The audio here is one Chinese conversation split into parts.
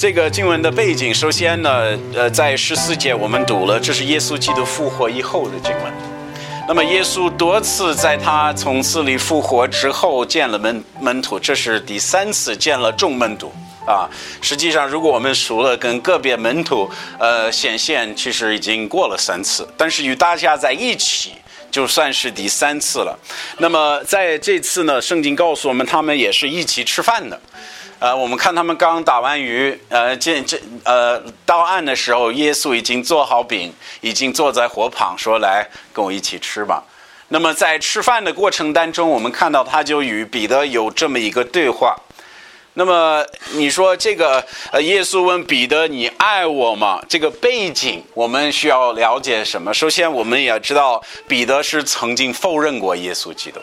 这个经文的背景，首先呢，在14节我们读了，这是耶稣基督复活以后的经文。那么耶稣多次在他从死里复活之后见了门徒，这是第3次见了众门徒啊。实际上，如果我们数了跟个别门徒显现，其实已经过了3次，但是与大家在一起，就算是第3次了。那么在这次呢，圣经告诉我们，他们也是一起吃饭的。我们看他们刚打完鱼，到岸的时候，耶稣已经做好饼，已经坐在火旁，说：“来，跟我一起吃吧。”那么在吃饭的过程当中，我们看到他就与彼得有这么一个对话。那么你说这个耶稣问彼得：“你爱我吗？”这个背景我们需要了解什么？首先，我们也知道彼得是曾经否认过耶稣基督。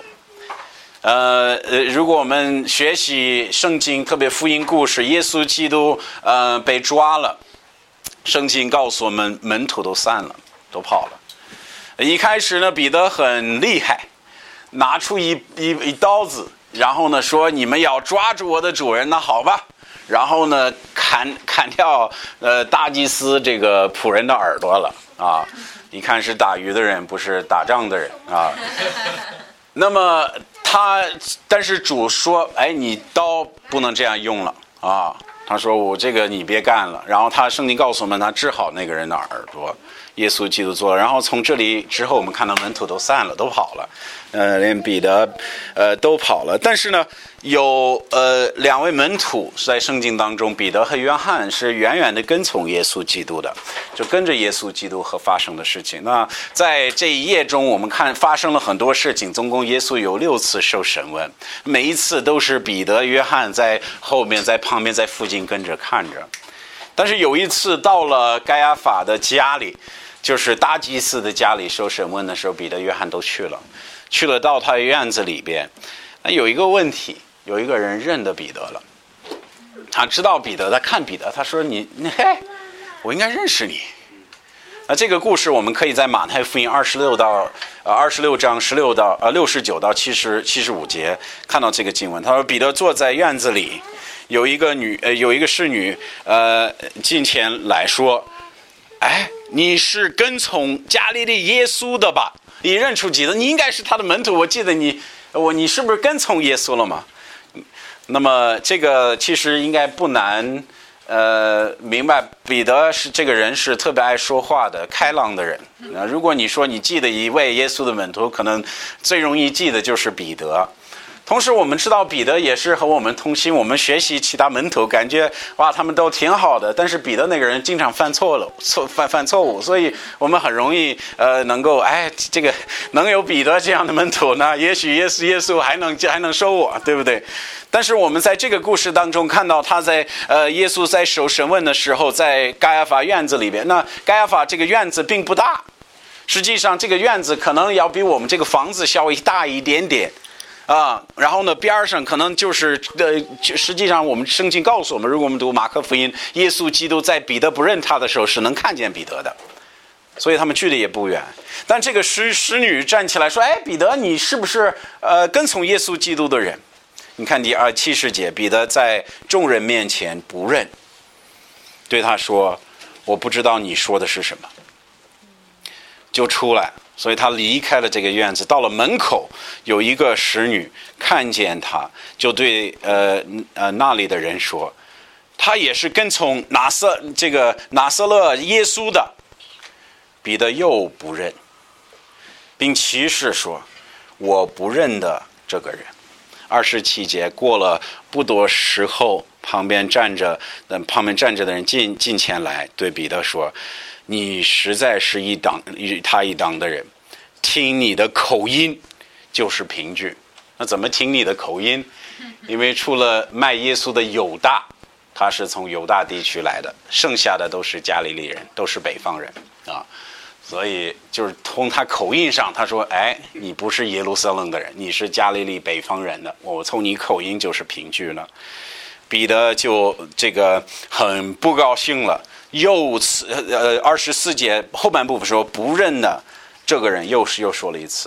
如果我们学习圣经，特别福音故事，耶稣基督被抓了，圣经告诉我们门徒都散了，都跑了。一开始呢，彼得很厉害，拿出一刀子，然后呢说：“你们要抓住我的主人，那好吧。”然后呢砍掉大祭司这个仆人的耳朵了啊！一看是打鱼的人，不是打仗的人啊。那么但是主说：“哎，你刀不能这样用了啊！”他说：“我这个你别干了。”然后圣经告诉我们，他治好那个人的耳朵，耶稣基督做了。然后从这里之后，我们看到门徒都散了，都跑了，连彼得都跑了。但是呢，有2位门徒在圣经当中，彼得和约翰是远远的跟从耶稣基督的，就跟着耶稣基督和发生的事情。那在这一页中，我们看发生了很多事情，总共耶稣有6次受审问，每一次都是彼得、约翰在后面、在旁边、在附近跟着看着。但是有一次到了该亚法的家里，就是大祭司的家里受审问的时候，彼得、约翰都去了到他的院子里边。那有一个问题，有一个人认得彼得了，他知道彼得，他看彼得，他说：“我应该认识你。”这个故事我们可以在马太福音26章69到75节看到这个经文。他说：“彼得坐在院子里，有一个侍女进前来说：‘哎，你是跟从加利利耶稣的吧？’你认出彼得，你应该是他的门徒。我记得你是不是跟从耶稣了吗？”那么这个其实应该不难明白，彼得这个人是特别爱说话的、开朗的人。如果你说你记得一位耶稣的门徒，可能最容易记的就是彼得。同时我们知道彼得也是和我们同行，我们学习其他门徒，感觉哇他们都挺好的，但是彼得那个人经常犯错误，所以我们很容易能够这个能有彼得这样的门徒呢，也许耶稣还能收我，对不对？但是我们在这个故事当中看到他在耶稣在受审问的时候，在该亚法院子里边。那该亚法这个院子并不大，实际上这个院子可能要比我们这个房子稍微大一点点啊。然后呢边上可能就是实际上我们圣经告诉我们，如果我们读马可福音，耶稣基督在彼得不认他的时候是能看见彼得的，所以他们距离也不远。但这个使女站起来说：“哎，彼得，你是不是跟从耶稣基督的人？”你看第70节，彼得在众人面前不认，对他说：“我不知道你说的是什么。”就出来，所以他离开了这个院子，到了门口，有一个使女看见他，就对那里的人说：“他也是跟从拿撒勒耶稣的。”彼得又不认，并起誓说：“我不认得这个人。”27节，过了不多时候，旁边站着的人近前来，对彼得说：“你实在是与他一党的人，听你的口音就是凭据。”那怎么听你的口音？因为除了卖耶稣的犹大，他是从犹大地区来的，剩下的都是加利利人，都是北方人啊。所以就是从他口音上，他说：“哎，你不是耶路撒冷的人，你是加利利北方人的，我从你口音就是凭据了。”彼得就这个很不高兴了，又24节后半部分说不认的这个人又说了一次。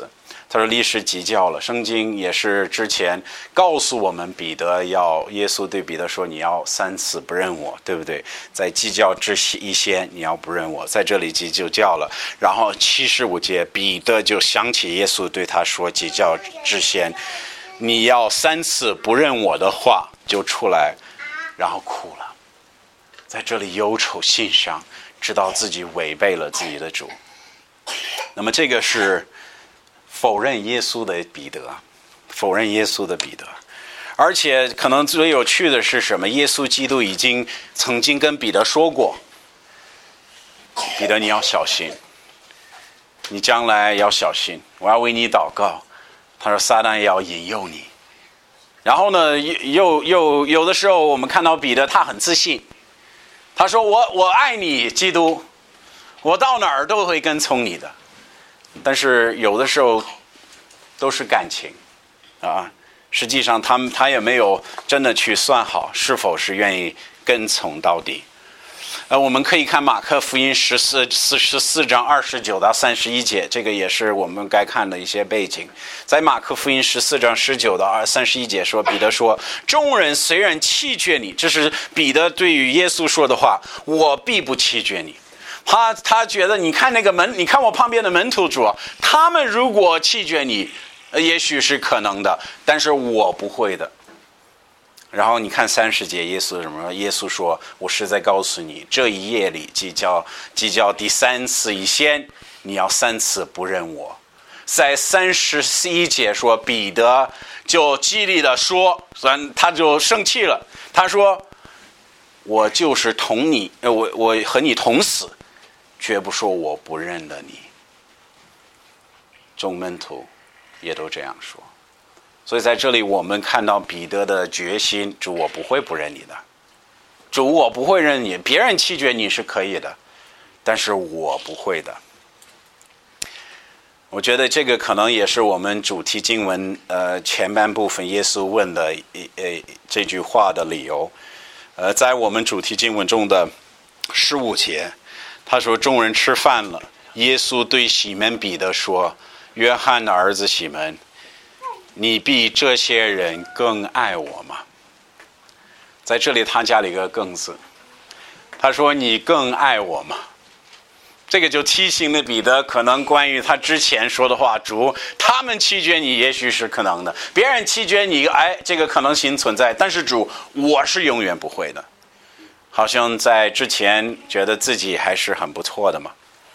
他说历史极教了。圣经也是之前告诉我们彼得耶稣对彼得说，你要3次不认我，对不对？在鸡叫之先你要不认我，在这里鸡就叫了。然后75节彼得就想起耶稣对他说，鸡叫之先你要3次不认我的话，就出来然后哭了，在这里忧愁心伤，知道自己违背了自己的主。那么这个是否认耶稣的彼得，否认耶稣的彼得。而且可能最有趣的是什么？耶稣基督曾经跟彼得说过，彼得你要小心，你将来要小心，我要为你祷告。他说撒旦也要引诱你。然后呢，有的时候我们看到彼得他很自信，他说我爱你基督，我到哪儿都会跟从你的。但是有的时候都是感情啊，实际上他也没有真的去算好是否是愿意跟从到底。我们可以看马可福音14章29到31节，这个也是我们该看的一些背景。在马可福音14章19到31节说，彼得说，众人虽然弃绝你，这是彼得对于耶稣说的话，我必不弃绝你。他觉得你看你看我旁边的门徒主，他们如果弃绝你，也许是可能的，但是我不会的。然后你看30节，耶稣什么？耶稣说，我实在告诉你，这一夜里即叫第3次以先，你要3次不认我。在31节说，彼得就激励的说，他就生气了，他说，我就是同你，我和你同死，绝不说我不认得你。众门徒也都这样说。所以在这里我们看到彼得的决心，主我不会不认你的，主我不会认你，别人弃绝你是可以的，但是我不会的。我觉得这个可能也是我们主题经文前半部分耶稣问的这句话的理由。在我们主题经文中的15节，他说众人吃饭了，耶稣对西门彼得说，约翰的儿子西门，你比这些人更爱我吗？在这里他加了一个更字，他说你更爱我吗？这个就提醒了彼得，可能关于他之前说的话，主他们弃绝你也许是可能的，别人弃绝你，这个可能性存在，但是主我是永远不会的。好像在之前觉得自己还是很不错的嘛。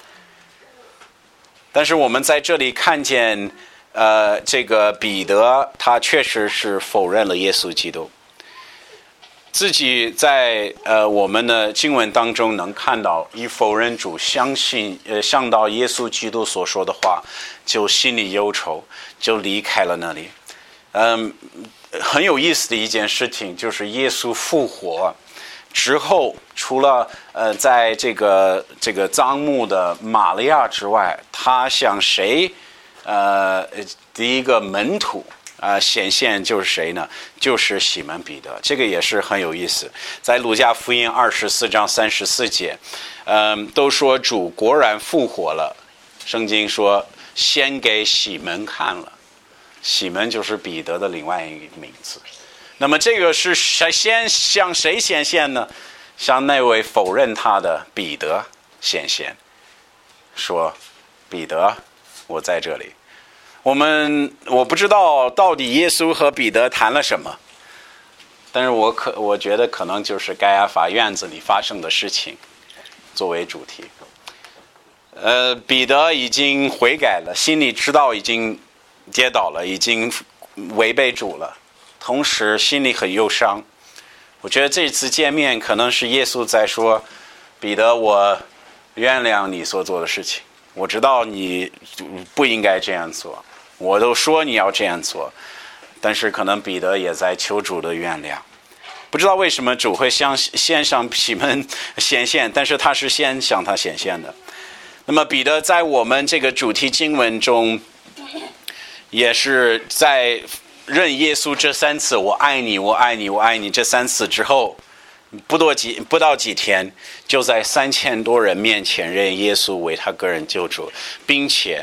但是我们在这里看见这个彼得他确实是否认了耶稣基督，自己在我们的经文当中能看到，以否认主想到耶稣基督所说的话，就心里忧愁，就离开了那里。很有意思的一件事情就是耶稣复活之后，除了在这个葬墓的玛利亚之外，他向谁第一个门徒显现就是谁呢？就是西门彼得。这个也是很有意思，在路加福音24章34节都说主果然复活了，圣经说先给西门看了，西门就是彼得的另外一个名字。那么这个是先向谁显现呢？向那位否认他的彼得显现，说彼得我在这里。我不知道到底耶稣和彼得谈了什么，但是我觉得可能就是该亚法院子里发生的事情作为主题。彼得已经悔改了，心里知道已经跌倒了，已经违背主了，同时心里很忧伤。我觉得这次见面可能是耶稣在说，彼得我原谅你所做的事情，我知道你不应该这样做，我都说你要这样做，但是可能彼得也在求主的原谅。不知道为什么主会先向西门显现，但是他是先向他显现的。那么彼得在我们这个主题经文中也是在认耶稣这3次我爱你我爱你我爱你这3次之后，不到几天，就在3000多人面前认耶稣为他个人救主，并且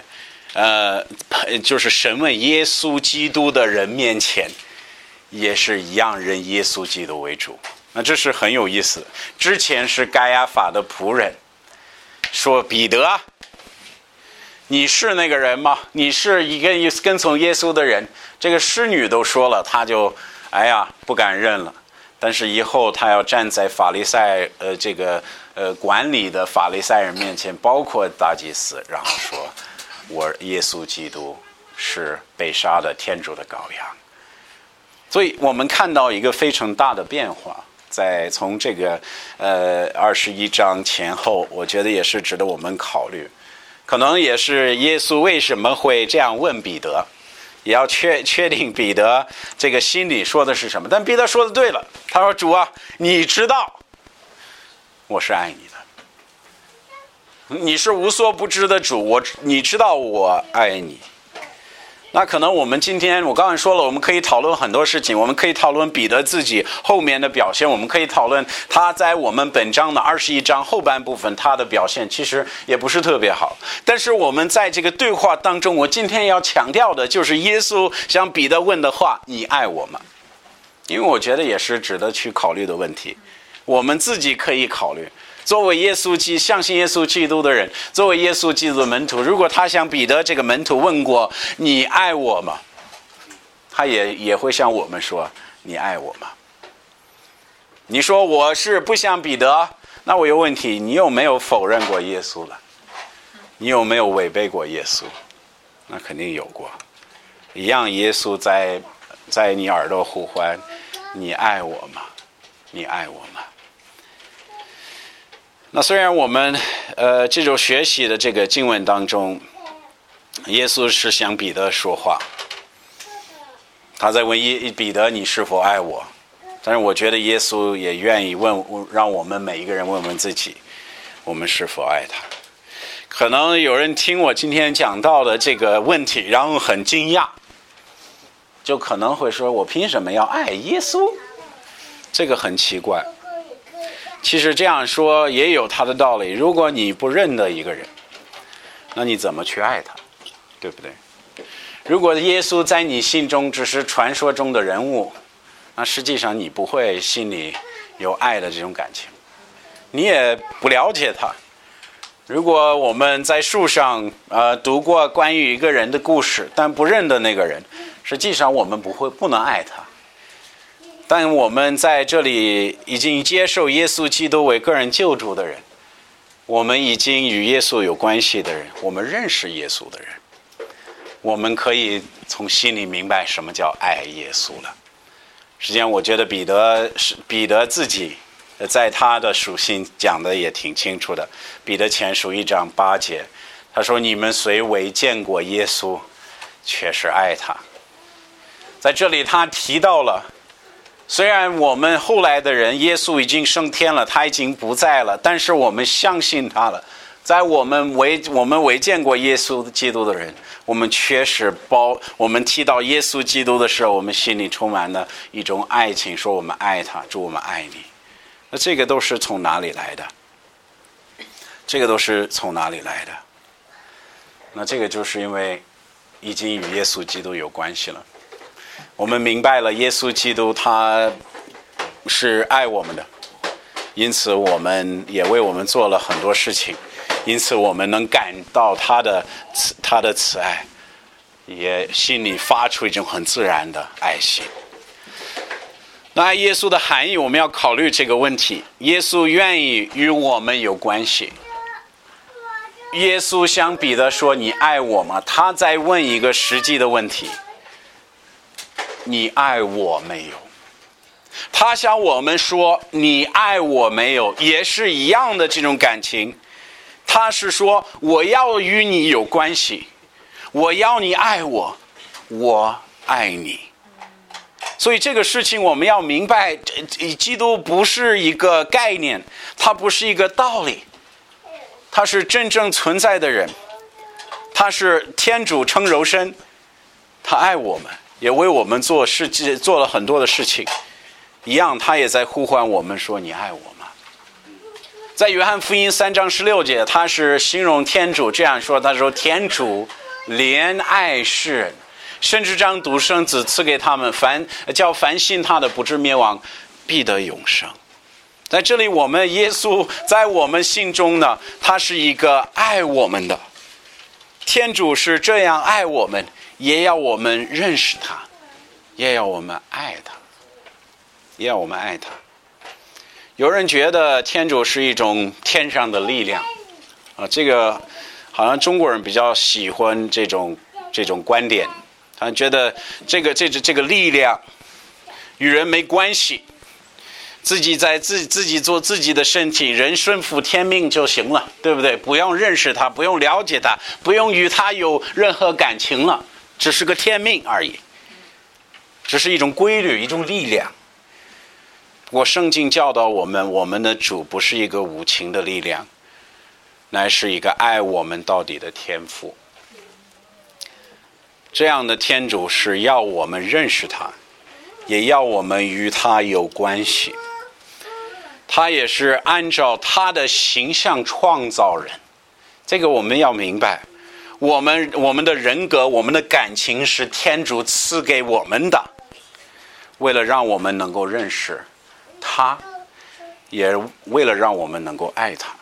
就是审问耶稣基督的人面前，也是一样认耶稣基督为主。那这是很有意思的。之前是该亚法的仆人说，彼得，你是那个人吗？你是一个跟从耶稣的人。这个侍女都说了，他就不敢认了。但是以后他要站在法利赛管理的法利赛人面前，包括大祭司，然后说，我耶稣基督是被杀的天主的羔羊。所以我们看到一个非常大的变化，在从这个21章前后，我觉得也是值得我们考虑。可能也是耶稣为什么会这样问彼得，也要确定彼得这个心里说的是什么。但彼得说的对了，他说，主啊，你知道我是爱你的，你是无所不知的主，你知道我爱你。那可能我们今天，我刚才说了，我们可以讨论很多事情，我们可以讨论彼得自己后面的表现，我们可以讨论他在我们本章的21章后半部分他的表现，其实也不是特别好。但是我们在这个对话当中，我今天要强调的就是耶稣向彼得问的话，你爱我吗？因为我觉得也是值得去考虑的问题，我们自己可以考虑。作为相信耶稣基督的人，作为耶稣基督的门徒，如果他向彼得这个门徒问过，你爱我吗？他也会向我们说，你爱我吗？你说我是不像彼得，那我有问题，你有没有否认过耶稣了？你有没有违背过耶稣？那肯定有过。一样，耶稣在你耳朵呼唤，你爱我吗？你爱我吗？那虽然我们这种学习的这个经文当中，耶稣是向彼得说话，他在问彼得，你是否爱我？但是我觉得耶稣也愿意让我们每一个人问问自己，我们是否爱他。可能有人听我今天讲到的这个问题，然后很惊讶，就可能会说，我凭什么要爱耶稣？这个很奇怪。其实这样说也有他的道理。如果你不认得一个人，那你怎么去爱他？对不对？如果耶稣在你心中只是传说中的人物，那实际上你不会心里有爱的这种感情，你也不了解他。如果我们在书上读过关于一个人的故事，但不认得那个人，实际上我们不能爱他。但我们在这里已经接受耶稣基督为个人救主的人，我们已经与耶稣有关系的人，我们认识耶稣的人，我们可以从心里明白什么叫爱耶稣了。实际上我觉得彼得自己在他的书信讲的也挺清楚的。彼得前书1章8节，他说，你们虽未见过耶稣，却是爱他。在这里他提到了，虽然我们后来的人，耶稣已经升天了，他已经不在了，但是我们相信他了。在我们未见过耶稣基督的人，我们确实我们提到耶稣基督的时候，我们心里充满了一种爱情，说我们爱他，主我们爱你。那这个都是从哪里来的？这个都是从哪里来的？那这个就是因为已经与耶稣基督有关系了。我们明白了耶稣基督他是爱我们的，因此我们也为我们做了很多事情，因此我们能感到他的慈爱，也心里发出一种很自然的爱心。那爱耶稣的含义，我们要考虑这个问题。耶稣愿意与我们有关系。耶稣向彼得说，你爱我吗？他在问一个实际的问题，你爱我没有？他向我们说，你爱我没有？也是一样的这种感情。他是说，我要与你有关系，我要你爱我，我爱你。所以这个事情我们要明白，基督不是一个概念，它不是一个道理，他是真正存在的人，他是天主成柔身，他爱我们，也为我们做了很多的事情。一样，他也在呼唤我们说，你爱我吗？在约翰福音3章16节，他是形容天主这样说，他说，天主怜爱世人，甚至将独生子赐给他们，叫凡信他的不至灭亡，必得永生。在这里，我们耶稣在我们心中呢，他是一个爱我们的天主，是这样爱我们，也要我们认识他，也要我们爱他，也要我们爱他。有人觉得天主是一种天上的力量这个好像中国人比较喜欢这种观点，他觉得这个力量与人没关系，自己做自己的身体，人顺服天命就行了，对不对？不用认识他，不用了解他，不用与他有任何感情了，只是个天命而已，只是一种规律，一种力量。不过圣经教导我们，我们的主不是一个无情的力量，乃是一个爱我们到底的天父。这样的天主是要我们认识他，也要我们与他有关系。他也是按照他的形象创造人，这个我们要明白。我们的人格，我们的感情是天主赐给我们的，为了让我们能够认识他，也为了让我们能够爱他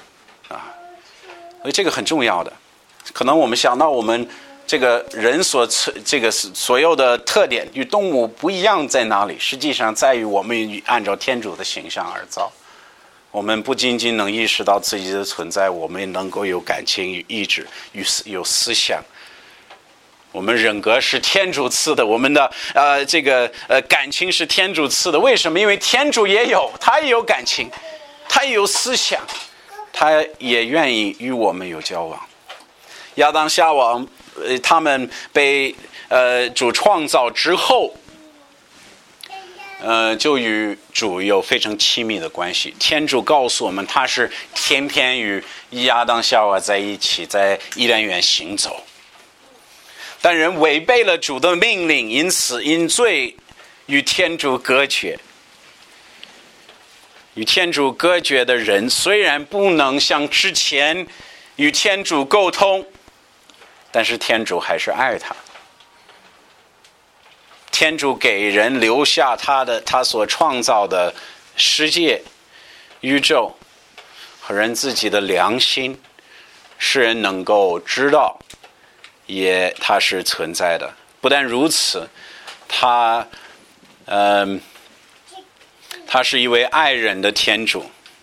所以这个很重要的。可能我们想到我们这个人所有的特点与动物不一样在哪里？实际上在于我们按照天主的形象而造。我们不仅仅能意识到自己的存在，我们能够有感情与意志，有思想。我们人格是天主赐的，我们的感情是天主赐的。为什么？因为天主也有，他也有感情，他也有思想，他也愿意与我们有交往。亚当夏娃他们被主创造之后，就与主有非常亲密的关系。天主告诉我们，他是天天与亚当夏娃在一起，在伊甸园行走。但人违背了主的命令，因此因罪与天主隔绝。与天主隔绝的人，虽然不能像之前与天主沟通，但是天主还是爱他。天主给人留下他所创造的世界、宇宙和人自己的良心，使人能够知道它是存在的。不但如此，他是一位爱人的天主，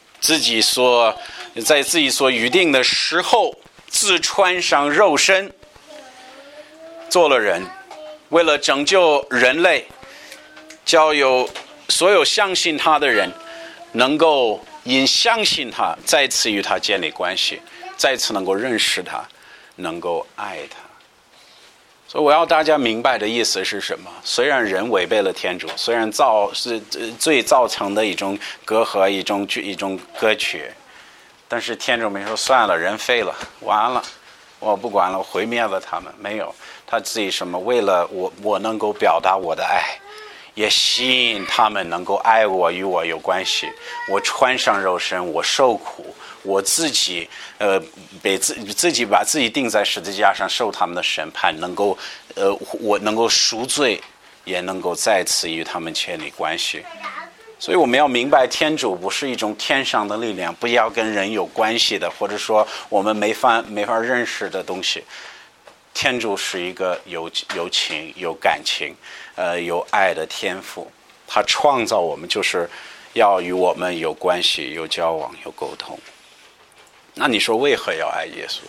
在自己所预定的时候自穿上肉身做了人，为了拯救人类，叫所有相信他的人能够因相信他再次与他建立关系，再次能够认识他，能够爱他。所以我要大家明白的意思是什么？虽然人违背了天主，虽然是罪造成的一种隔阂，一种隔绝，但是天主没说算了，人废了，完了，我不管了，我毁灭了他们。没有，他自己什么？为了我能够表达我的爱，也吸引他们能够爱我，与我有关系。我穿上肉身，我受苦，我自己把自己钉在十字架上，受他们的审判，我能够赎罪，也能够再次与他们建立关系。所以我们要明白，天主不是一种天上的力量，不要跟人有关系的，或者说我们没法认识的东西。天主是一个有情、有感情、有爱的天父，他创造我们就是要与我们有关系、有交往、有沟通。那你说为何要爱耶稣？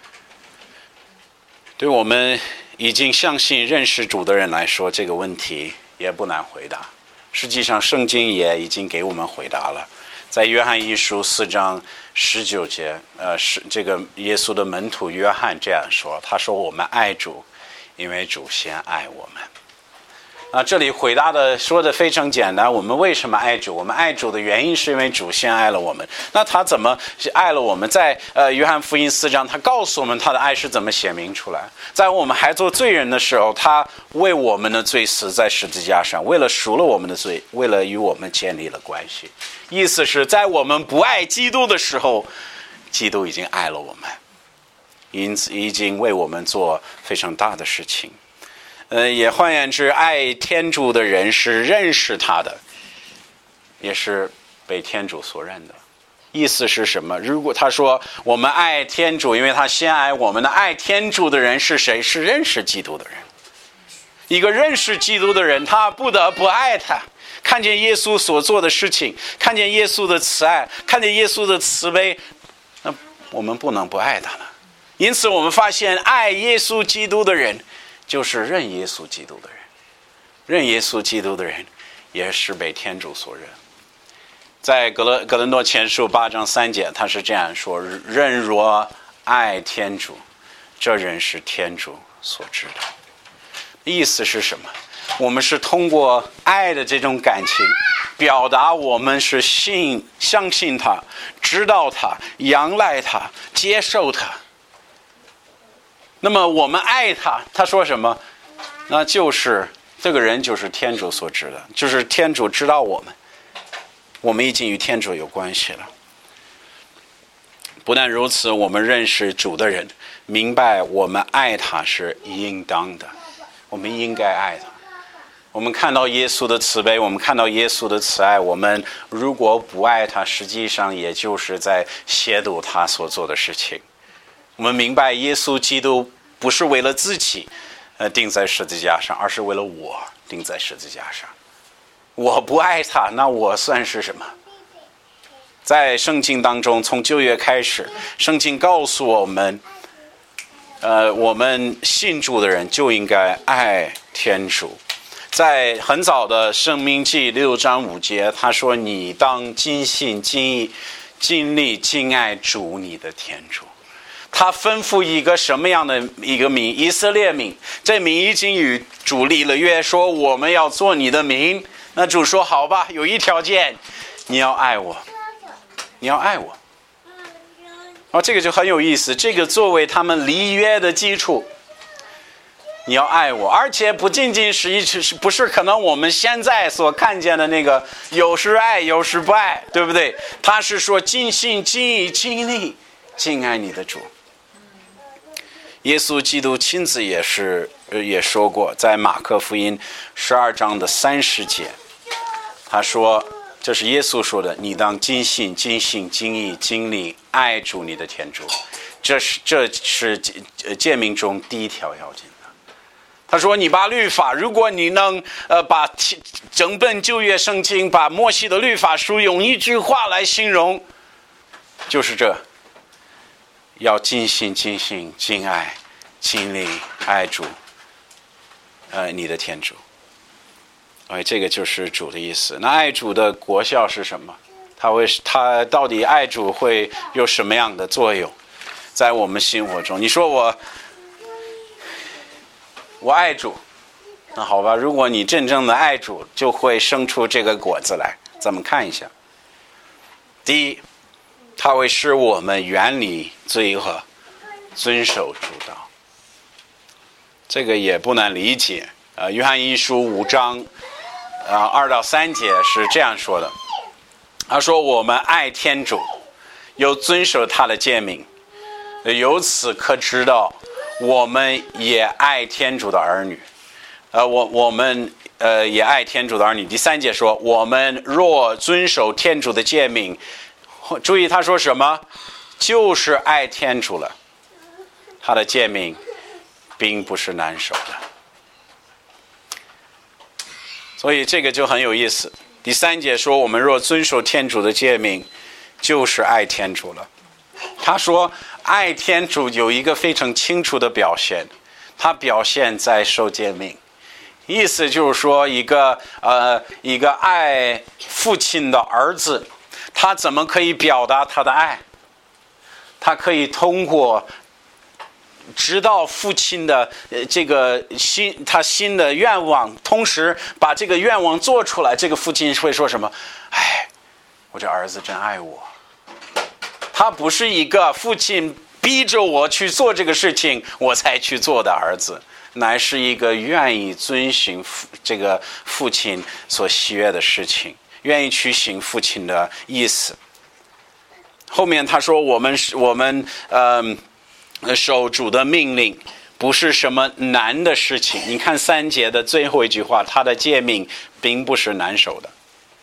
对我们已经相信认识主的人来说，这个问题也不难回答。实际上圣经也已经给我们回答了。在约翰一书4章19节，这个耶稣的门徒约翰这样说，他说我们爱主，因为主先爱我们。这里回答说的非常简单，我们为什么爱主？我们爱主的原因是因为主先爱了我们。那他怎么爱了我们？在约翰福音4章，他告诉我们他的爱是怎么显明出来。在我们还做罪人的时候，他为我们的罪死在十字架上，为了赎了我们的罪，为了与我们建立了关系。意思是在我们不爱基督的时候，基督已经爱了我们。 因此已经为我们做非常大的事情。也换言之，爱天主的人是认识他的，也是被天主所认的。意思是什么？如果他说我们爱天主，因为他先爱我们的，爱天主的人是谁？是认识基督的人。一个认识基督的人，他不得不爱他，看见耶稣所做的事情，看见耶稣的慈爱，看见耶稣的慈悲，那我们不能不爱他了。因此我们发现爱耶稣基督的人就是认耶稣基督的人，认耶稣基督的人也是被天主所认。在格林多前书8章3节，他是这样说：人若爱天主，这人是天主所知的。意思是什么？我们是通过爱的这种感情表达我们是相信他，知道他，仰赖他，接受他。那么我们爱他，他说什么？那就是这个人就是天主所知的，就是天主知道我们已经与天主有关系了。不但如此，我们认识主的人明白我们爱他是应当的，我们应该爱他。我们看到耶稣的慈悲，我们看到耶稣的慈爱，我们如果不爱他，实际上也就是在亵渎他所做的事情。我们明白耶稣基督不是为了自己钉在十字架上，而是为了我钉在十字架上。我不爱他，那我算是什么？在圣经当中，从旧约开始，圣经告诉我们我们信主的人就应该爱天主。在很早的申命记6章5节，他说你当尽心尽意尽力敬爱主你的天主。他吩咐一个什么样的一个民？以色列民。这民已经与主立了约，说我们要做你的民。那主说好吧，有一条件，你要爱我，你要爱我。这个就很有意思，这个作为他们立约的基础。你要爱我，而且不仅仅是不是可能我们现在所看见的那个有时爱有时不爱，对不对？他是说尽心尽意尽力敬爱你的主。耶稣基督亲自也说过，在马可福音12章的30节，他说，这是耶稣说的，你当尽心尽性尽意尽力爱主你的天主，这是诫命中第一条要紧的。他说你把律法，如果你能把整本旧约圣经把摩西的律法书用一句话来形容，就是这，要尽心尽性尽爱尽力爱主你的天主。这个就是主的意思。那爱主的果效是什么？他到底爱主会有什么样的作用在我们生活中？你说我爱主，那好吧，如果你真正的爱主，就会生出这个果子来。咱们看一下。第一，它会使我们远离罪恶，遵守主道。这个也不难理解。约翰一书5章2到3节是这样说的。他说我们爱天主，又遵守他的诫命，由此可知道我们也爱天主的儿女。我们也爱天主的儿女。第3节说我们若遵守天主的诫命，注意他说什么？就是爱天主了。他的诫命并不是难守的。所以这个就很有意思。第3节说我们若遵守天主的诫命，就是爱天主了。他说爱天主有一个非常清楚的表现，他表现在守诫命。意思就是说一个爱父亲的儿子，他怎么可以表达他的爱？他可以通过知道父亲的这个他心的愿望，同时把这个愿望做出来。这个父亲会说什么？我这儿子真爱我。他不是一个父亲逼着我去做这个事情我才去做的儿子，乃是一个愿意遵循这个父亲所喜悦的事情，愿意去行父亲的意思。后面他说我们守主的命令不是什么难的事情。你看3节的最后一句话，他的诫命并不是难守的，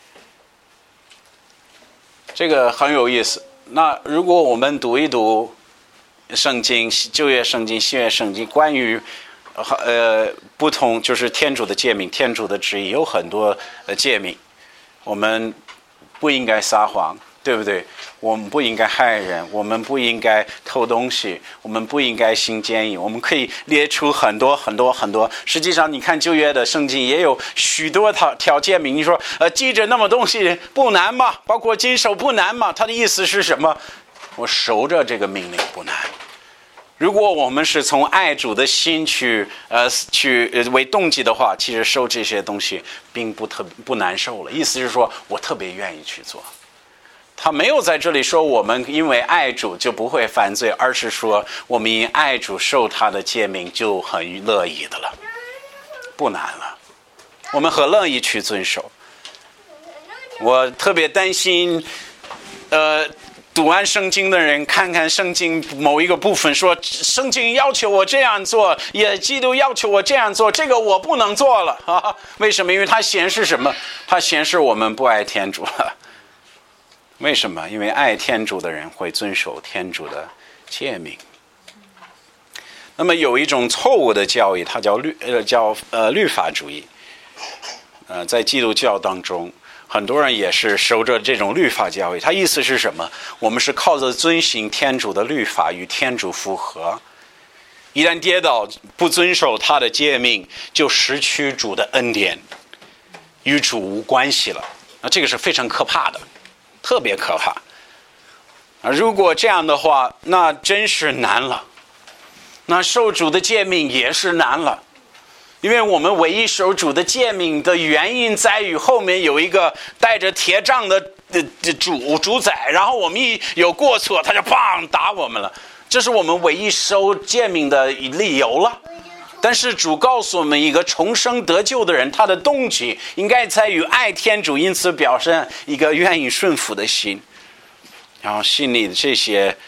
这个很有意思。那如果我们读一读圣经，旧约圣经、新约圣经，关于不同，就是天主的诫命、天主的旨意，有很多诫命。我们不应该撒谎，对不对？我们不应该害人，我们不应该偷东西，我们不应该行奸淫。我们可以列出很多很多很多。实际上你看旧约的圣经也有许多条诫命。你说记着那么东西不难吗？包括经守不难吗？他的意思是什么？我守着这个命令不难。如果我们是从爱主的心去为动机的话，其实受这些东西并不难受了。意思是说我特别愿意去做。他没有在这里说我们因为爱主就不会犯罪，而是说我们因爱主受他的诫命就很乐意的了，不难了，我们很乐意去遵守。我特别担心读完圣经的人看看圣经某一个部分，说圣经要求我这样做，也基督要求我这样做，这个我不能做了啊？为什么？因为它显示什么？它显示我们不爱天主了。为什么？因为爱天主的人会遵守天主的诫命。那么有一种错误的教义，它叫律法主义。在基督教当中，很多人也是守着这种律法教义。它意思是什么？我们是靠着遵行天主的律法与天主符合。一旦跌倒，不遵守他的诫命，就失去主的恩典，与主无关系了。那这个是非常可怕的。特别可怕。如果这样的话，那真是难了。那受主的诫命也是难了。因为我们唯一守主的诫命的原因在于后面有一个带着铁杖的主宰，然后我们一有过错他就砰打我们了，这是我们唯一守诫命的理由了。但是主告诉我们，一个重生得救的人，他的动机应该在于爱天主，因此表现一个愿意顺服的心，然后心里的这些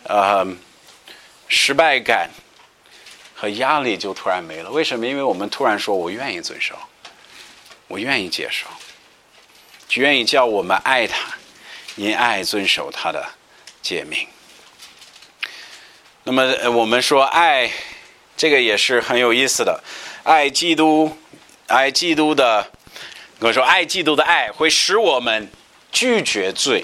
失败感和压力就突然没了。为什么？因为我们突然说我愿意遵守，我愿意接受，就愿意叫我们爱他，因爱遵守他的诫命。那么我们说爱，这个也是很有意思的。爱基督的，我说爱基督的爱会使我们拒绝罪。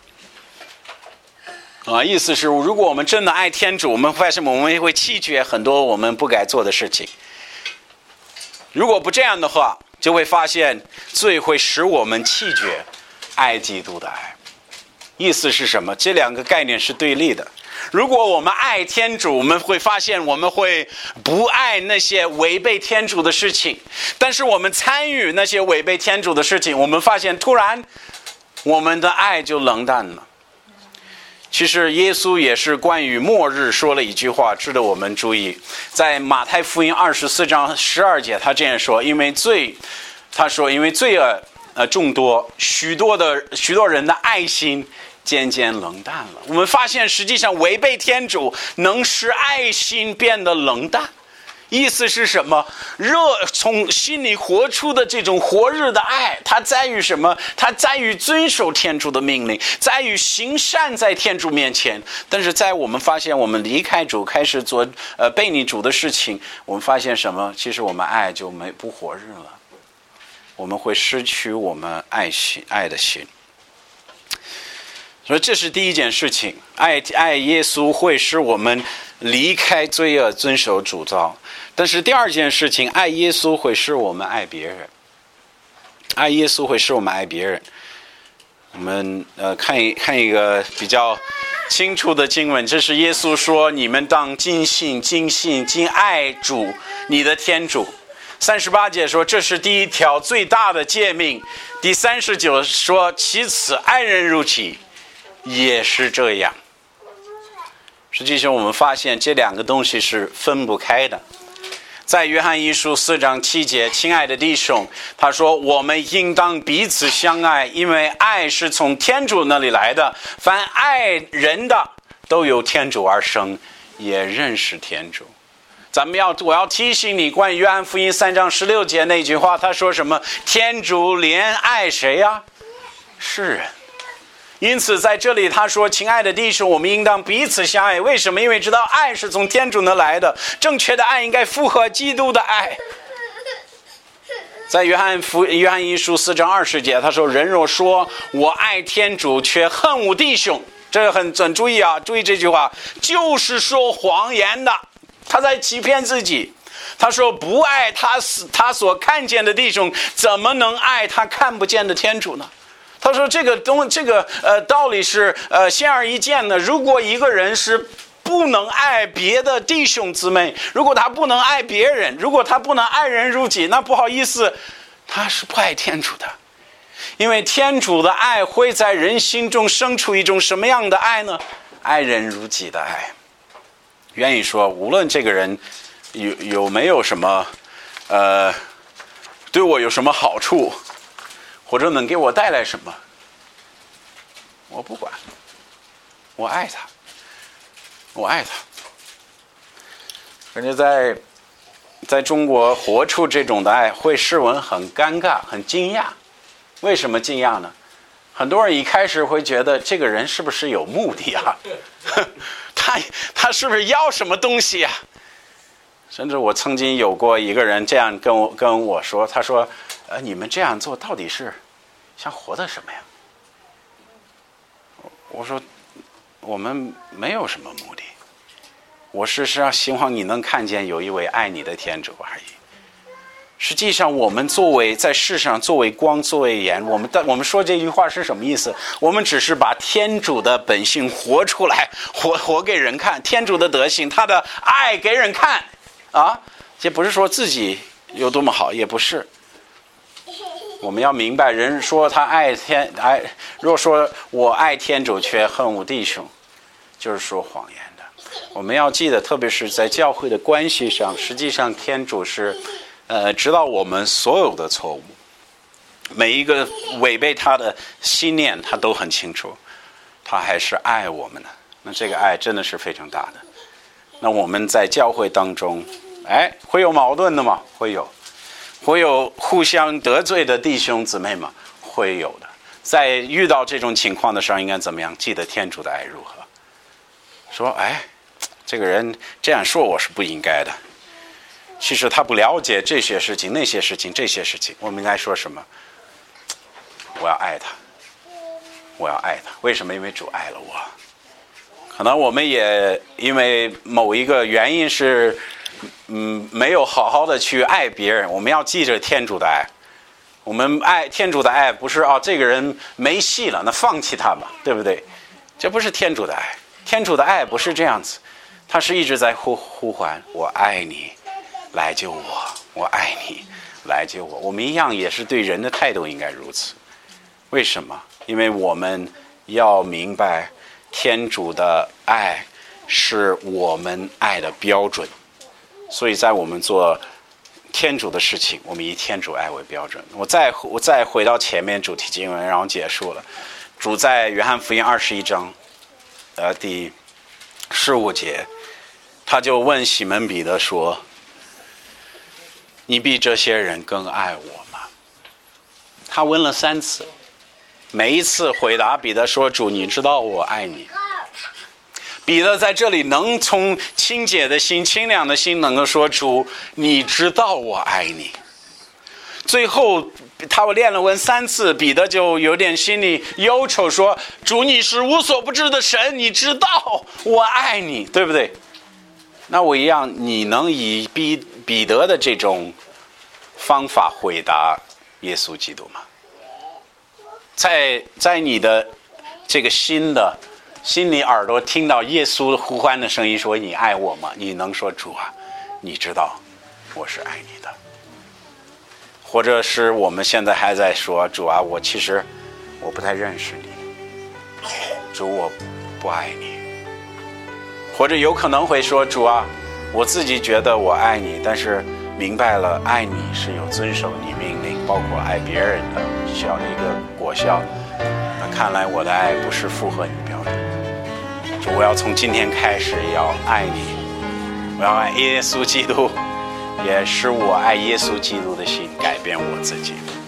意思是如果我们真的爱天主，我们发现我们会弃绝很多我们不该做的事情。如果不这样的话，就会发现罪会使我们弃绝爱基督的爱。意思是什么？这两个概念是对立的。如果我们爱天主，我们会发现我们会不爱那些违背天主的事情，但是我们参与那些违背天主的事情，我们发现突然我们的爱就冷淡了。其实耶稣也是关于末日说了一句话，值得我们注意。在马太福音24章12节，他这样说：因为罪恶众多，许多人的爱心渐渐冷淡了。我们发现实际上违背天主能使爱心变得冷淡。意思是什么？从心里活出的这种火热的爱，它在于什么？它在于遵守天主的命令，在于行善在天主面前。但是在我们发现我们离开主，开始做背逆主的事情，我们发现什么？其实我们爱就不火热了，我们会失去我们爱的心。所以这是第一件事情，爱耶稣会使我们离开罪恶，遵守主召。但是第二件事情，爱耶稣会使我们爱别人。爱耶稣会使我们爱别人。我们看一个比较清楚的经文，这是耶稣说：你们当尽心、尽爱主你的天主。38节说这是第一条最大的诫命。第39说其次爱人如己，也是这样。实际上我们发现这两个东西是分不开的。在约翰一书4章7节，亲爱的弟兄，他说我们应当彼此相爱，因为爱是从天主那里来的，凡爱人的都由天主而生， 也认识天主。我要提醒你，关于约翰福音3章16节那句话，他说什么？天主怜爱谁呀？世人。因此在这里他说，亲爱的弟兄，我们应当彼此相爱。为什么？因为知道爱是从天主那来的，正确的爱应该符合基督的爱。在约翰一书4章20节，他说，人若说我爱天主却恨恶弟兄，这个很注意啊，注意这句话，就是说谎言的，他在欺骗自己。他说不爱他所看见的弟兄，怎么能爱他看不见的天主呢？他说这个道理是显而易见的。如果一个人是不能爱别的弟兄姊妹，如果他不能爱别人，如果他不能爱人如己，那不好意思，他是不爱天主的。因为天主的爱会在人心中生出一种什么样的爱呢？爱人如己的爱。愿意说，无论这个人有没有什么对我有什么好处，或者能给我带来什么，我不管，我爱他，我爱他。而且在中国活出这种的爱，会使人很尴尬，很惊讶。为什么惊讶呢？很多人一开始会觉得这个人是不是有目的啊？他是不是要什么东西啊？甚至我曾经有过一个人这样跟我说，他说你们这样做到底是想获得什么呀？我说我们没有什么目的，我是希望你能看见有一位爱你的天主而已。实际上我们在世上作为光作为盐，我们说这句话是什么意思？我们只是把天主的本性活出来，活给人看，天主的德性，他的爱给人看啊！这不是说自己有多么好，也不是。我们要明白，人说他若说我爱天主却恨恶弟兄，就是说谎言的。我们要记得，特别是在教会的关系上，实际上天主是知道我们所有的错误，每一个违背他的信念他都很清楚，他还是爱我们的。那这个爱真的是非常大的。那我们在教会当中会有矛盾的吗？会有互相得罪的弟兄姊妹吗？会有的。在遇到这种情况的时候应该怎么样？记得天主的爱如何。说这个人这样说我是不应该的，其实他不了解这些事情那些事情这些事情，我们应该说什么？我要爱他，我要爱他。为什么？因为主爱了我。可能我们也因为某一个原因是没有好好的去爱别人。我们要记着天主的爱，我们爱天主的爱不是这个人没戏了那放弃他吧，对不对？这不是天主的爱。天主的爱不是这样子，他是一直在呼唤我爱你来救我，我爱你来救我。我们一样也是对人的态度应该如此。为什么？因为我们要明白天主的爱是我们爱的标准，所以在我们做天主的事情，我们以天主爱为标准。我再回到前面主题经文，然后结束了。主在约翰福音21章第15节，他就问西门彼得说，你比这些人更爱我吗？他问了3次，每一次回答彼得说，主你知道我爱你。彼得在这里能从清洁的心清凉的心能够说，主你知道我爱你。最后他连了问3次，彼得就有点心里忧愁说，主你是无所不知的神，你知道我爱你，对不对？那我一样，你能以彼得的这种方法回答耶稣基督吗？在你的这个心里耳朵听到耶稣呼唤的声音说你爱我吗？你能说主啊你知道我是爱你的？或者是我们现在还在说，主啊其实我不太认识你，主我不爱你。或者有可能会说，主啊我自己觉得我爱你，但是明白了爱你是有遵守你命令，包括爱别人的需要的一个果效。那看来我的爱不是符合你标准，主我要从今天开始要爱你，我要爱耶稣基督，也使我爱耶稣基督的心改变我自己。